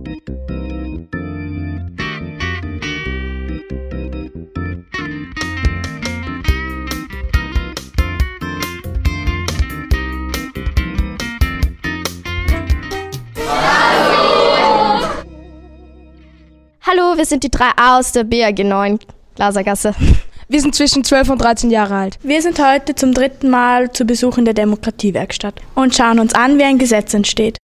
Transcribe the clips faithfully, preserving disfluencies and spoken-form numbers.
Hallo, wir sind die drei A aus der B A G neun Glasergasse. Wir sind zwischen zwölf und dreizehn Jahre alt. Wir sind heute zum dritten Mal zu Besuch in der Demokratiewerkstatt und schauen uns an, wie ein Gesetz entsteht.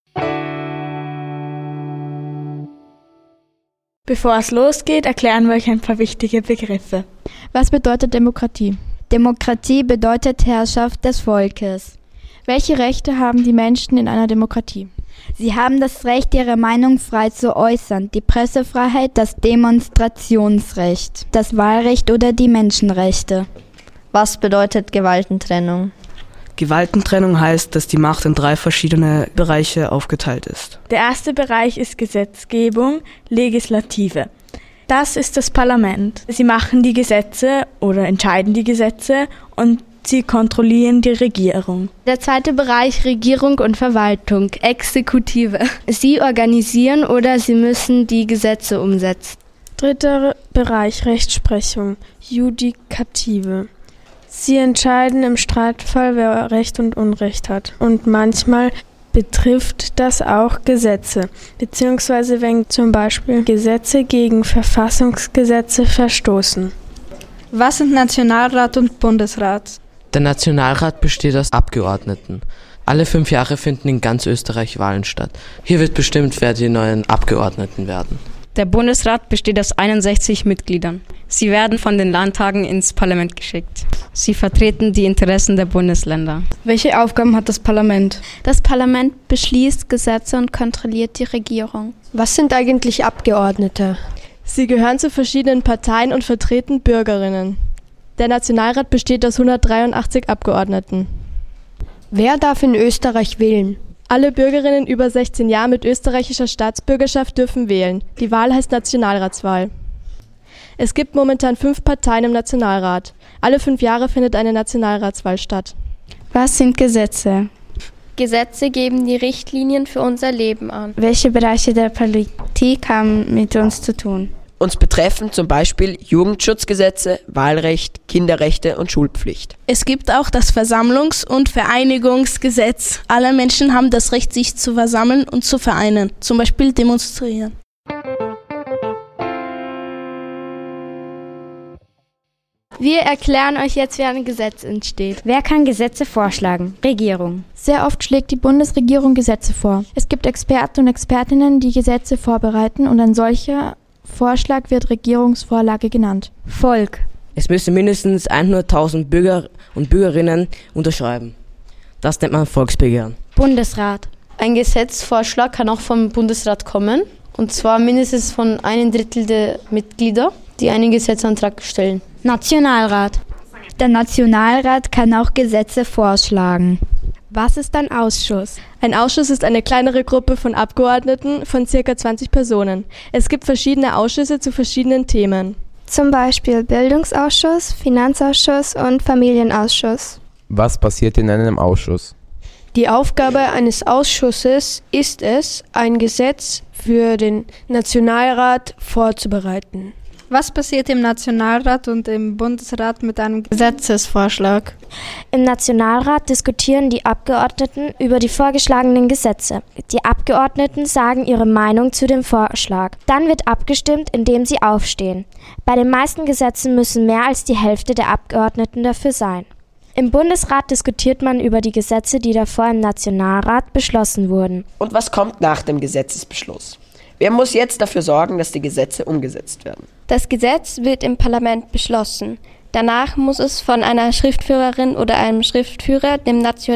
Bevor es losgeht, erklären wir euch ein paar wichtige Begriffe. Was bedeutet Demokratie? Demokratie bedeutet Herrschaft des Volkes. Welche Rechte haben die Menschen in einer Demokratie? Sie haben das Recht, ihre Meinung frei zu äußern, die Pressefreiheit, das Demonstrationsrecht, das Wahlrecht oder die Menschenrechte. Was bedeutet Gewaltentrennung? Gewaltentrennung heißt, dass die Macht in drei verschiedene Bereiche aufgeteilt ist. Der erste Bereich ist Gesetzgebung, Legislative. Das ist das Parlament. Sie machen die Gesetze oder entscheiden die Gesetze und sie kontrollieren die Regierung. Der zweite Bereich Regierung und Verwaltung, Exekutive. Sie organisieren oder sie müssen die Gesetze umsetzen. Dritter Bereich Rechtsprechung, Judikative. Sie entscheiden im Streitfall, wer Recht und Unrecht hat. Und manchmal betrifft das auch Gesetze, beziehungsweise wenn zum Beispiel Gesetze gegen Verfassungsgesetze verstoßen. Was sind Nationalrat und Bundesrat? Der Nationalrat besteht aus Abgeordneten. Alle fünf Jahre finden in ganz Österreich Wahlen statt. Hier wird bestimmt, wer die neuen Abgeordneten werden. Der Bundesrat besteht aus einundsechzig Mitgliedern. Sie werden von den Landtagen ins Parlament geschickt. Sie vertreten die Interessen der Bundesländer. Welche Aufgaben hat das Parlament? Das Parlament beschließt Gesetze und kontrolliert die Regierung. Was sind eigentlich Abgeordnete? Sie gehören zu verschiedenen Parteien und vertreten Bürgerinnen. Der Nationalrat besteht aus hundertdreiundachtzig Abgeordneten. Wer darf in Österreich wählen? Alle Bürgerinnen über sechzehn Jahre mit österreichischer Staatsbürgerschaft dürfen wählen. Die Wahl heißt Nationalratswahl. Es gibt momentan fünf Parteien im Nationalrat. Alle fünf Jahre findet eine Nationalratswahl statt. Was sind Gesetze? Gesetze geben die Richtlinien für unser Leben an. Welche Bereiche der Politik haben mit uns zu tun? Uns betreffen zum Beispiel Jugendschutzgesetze, Wahlrecht, Kinderrechte und Schulpflicht. Es gibt auch das Versammlungs- und Vereinigungsgesetz. Alle Menschen haben das Recht, sich zu versammeln und zu vereinen, zum Beispiel demonstrieren. Wir erklären euch jetzt, wie ein Gesetz entsteht. Wer kann Gesetze vorschlagen? Regierung. Sehr oft schlägt die Bundesregierung Gesetze vor. Es gibt Experten und Expertinnen, die Gesetze vorbereiten und ein solcher Vorschlag wird Regierungsvorlage genannt. Volk. Es müssen mindestens hunderttausend Bürger und Bürgerinnen unterschreiben. Das nennt man Volksbegehren. Bundesrat. Ein Gesetzesvorschlag kann auch vom Bundesrat kommen. Und zwar mindestens von einem Drittel der Mitglieder, die einen Gesetzantrag stellen. Nationalrat. Der Nationalrat kann auch Gesetze vorschlagen. Was ist ein Ausschuss? Ein Ausschuss ist eine kleinere Gruppe von Abgeordneten von ca. zwanzig Personen. Es gibt verschiedene Ausschüsse zu verschiedenen Themen. Zum Beispiel Bildungsausschuss, Finanzausschuss und Familienausschuss. Was passiert in einem Ausschuss? Die Aufgabe eines Ausschusses ist es, ein Gesetz für den Nationalrat vorzubereiten. Was passiert im Nationalrat und im Bundesrat mit einem Gesetzesvorschlag? Im Nationalrat diskutieren die Abgeordneten über die vorgeschlagenen Gesetze. Die Abgeordneten sagen ihre Meinung zu dem Vorschlag. Dann wird abgestimmt, indem sie aufstehen. Bei den meisten Gesetzen müssen mehr als die Hälfte der Abgeordneten dafür sein. Im Bundesrat diskutiert man über die Gesetze, die davor im Nationalrat beschlossen wurden. Und was kommt nach dem Gesetzesbeschluss? Wer muss jetzt dafür sorgen, dass die Gesetze umgesetzt werden? Das Gesetz wird im Parlament beschlossen. Danach muss es von einer Schriftführerin oder einem Schriftführer, dem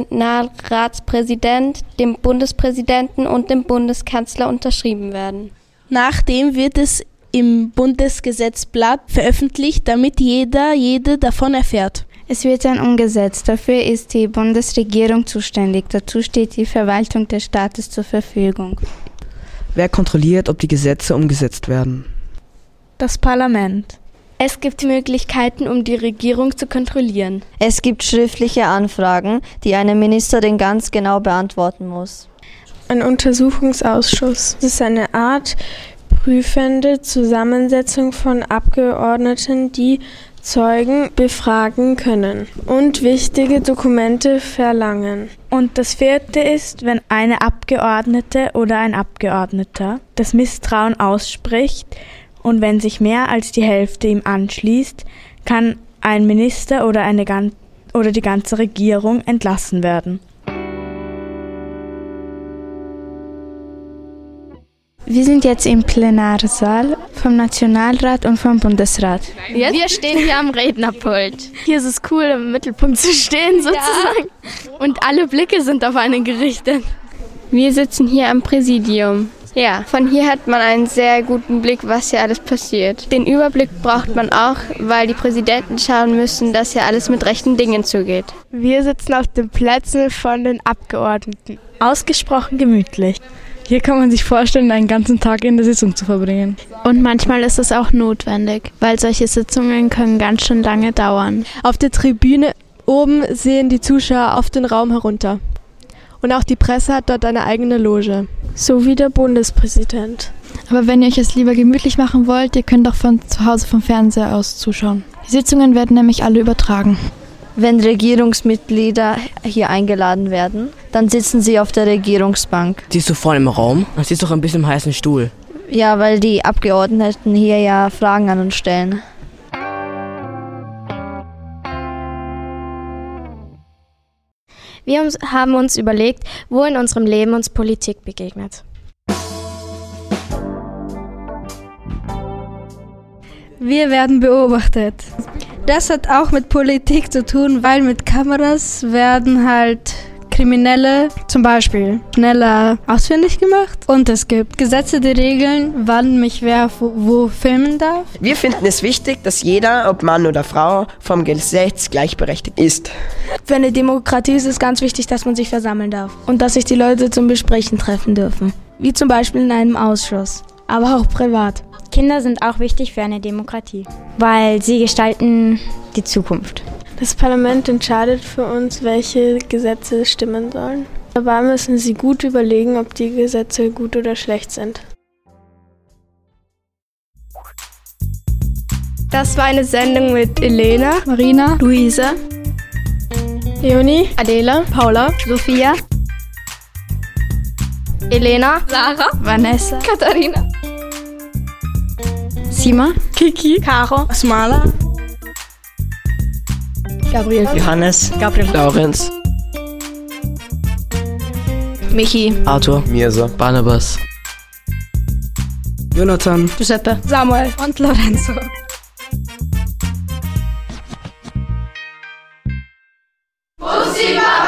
Nationalratspräsident, dem Bundespräsidenten und dem Bundeskanzler unterschrieben werden. Nachdem wird es im Bundesgesetzblatt veröffentlicht, damit jeder, jede davon erfährt. Es wird dann umgesetzt. Dafür ist die Bundesregierung zuständig. Dazu steht die Verwaltung des Staates zur Verfügung. Wer kontrolliert, ob die Gesetze umgesetzt werden? Das Parlament. Es gibt Möglichkeiten, um die Regierung zu kontrollieren. Es gibt schriftliche Anfragen, die eine Ministerin ganz genau beantworten muss. Ein Untersuchungsausschuss. Das ist eine Art prüfende Zusammensetzung von Abgeordneten, die Zeugen befragen können und wichtige Dokumente verlangen. Und das vierte ist, wenn eine Abgeordnete oder ein Abgeordneter das Misstrauen ausspricht und wenn sich mehr als die Hälfte ihm anschließt, kann ein Minister oder, eine, oder die ganze Regierung entlassen werden. Wir sind jetzt im Plenarsaal vom Nationalrat und vom Bundesrat. Jetzt? Wir stehen hier am Rednerpult. Hier ist es cool, im Mittelpunkt zu stehen sozusagen. Ja. Und alle Blicke sind auf einen gerichtet. Wir sitzen hier am Präsidium. Ja, von hier hat man einen sehr guten Blick, was hier alles passiert. Den Überblick braucht man auch, weil die Präsidenten schauen müssen, dass hier alles mit rechten Dingen zugeht. Wir sitzen auf den Plätzen von den Abgeordneten. Ausgesprochen gemütlich. Hier kann man sich vorstellen, einen ganzen Tag in der Sitzung zu verbringen. Und manchmal ist es auch notwendig, weil solche Sitzungen können ganz schön lange dauern. Auf der Tribüne oben sehen die Zuschauer auf den Raum herunter. Und auch die Presse hat dort eine eigene Loge. So wie der Bundespräsident. Aber wenn ihr euch es lieber gemütlich machen wollt, ihr könnt auch von zu Hause vom Fernseher aus zuschauen. Die Sitzungen werden nämlich alle übertragen. Wenn Regierungsmitglieder hier eingeladen werden, dann sitzen sie auf der Regierungsbank. Siehst du vorne im Raum? Dann sitzt du auch ein bisschen im heißen Stuhl. Ja, weil die Abgeordneten hier ja Fragen an uns stellen. Wir haben uns überlegt, wo in unserem Leben uns Politik begegnet. Wir werden beobachtet. Das hat auch mit Politik zu tun, weil mit Kameras werden halt Kriminelle zum Beispiel schneller ausfindig gemacht. Und es gibt Gesetze, die regeln, wann mich wer wo, wo filmen darf. Wir finden es wichtig, dass jeder, ob Mann oder Frau, vom Gesetz gleichberechtigt ist. Für eine Demokratie ist es ganz wichtig, dass man sich versammeln darf. Und dass sich die Leute zum Besprechen treffen dürfen. Wie zum Beispiel in einem Ausschuss, aber auch privat. Kinder sind auch wichtig für eine Demokratie, weil sie gestalten die Zukunft. Das Parlament entscheidet für uns, welche Gesetze stimmen sollen. Dabei müssen sie gut überlegen, ob die Gesetze gut oder schlecht sind. Das war eine Sendung mit Elena, Marina, Luisa, Leonie, Adela, Paula, Sophia, Elena, Sarah, Vanessa, Katharina, Sima, Kiki, Caro, Smala, Gabriel, Johannes, Gabriel, Laurenz, Michi, Arthur, Mirza, Barnabas, Jonathan, Giuseppe, Samuel und Lorenzo. Bussi